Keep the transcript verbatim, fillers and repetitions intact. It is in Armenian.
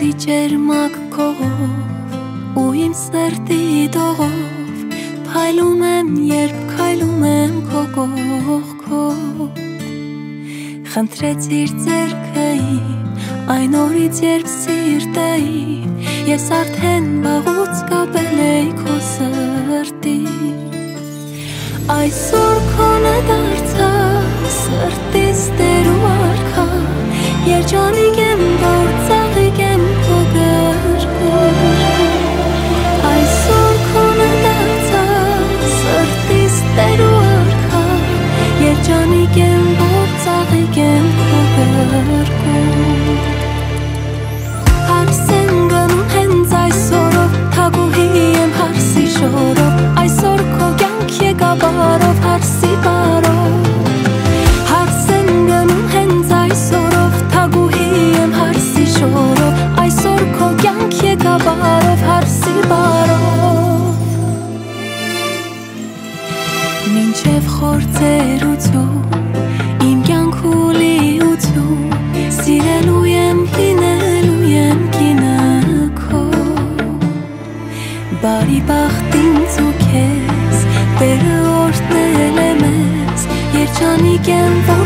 Քեզի ջերմակ քողով ու իմ սրտի դողով Փայլում եմ, երբ քայլում եմ քո կողքով Խնդրեցիր ձեռքը իմ այն օրից երբ սիրտ էի Ես արդեն վաղուց կապել էի քո սրտի Այսօր քոնը դարձա սրտիս տեր ու արքա Երջանիկ եմ, որ ծաղիկ եմ քո գրկում Այսօր քոնը դարձա սրտիս տեր ու արքա Երջանիկ եմ, որ ծաղիկ եմ քո գրկում Հարս եմ գնում հենց այսօրով թագուհի եմ հարսի շորով Այսօր քո կյանք եկա բարով հարսի բարով Հարս եմ գնում հենց այսօրով թագուհի եմ հարսի շորով Այսօր քո կյանք եկա բարով հարսի բարով Մինչև խորձերություն իմ կյանքու լիություն Սիրելու եմ, լինելու եմ կինը քո Բարի բախտ ինձ ու քեզ Տերը օրհնել է մեզ Երջանիկ եմ, որ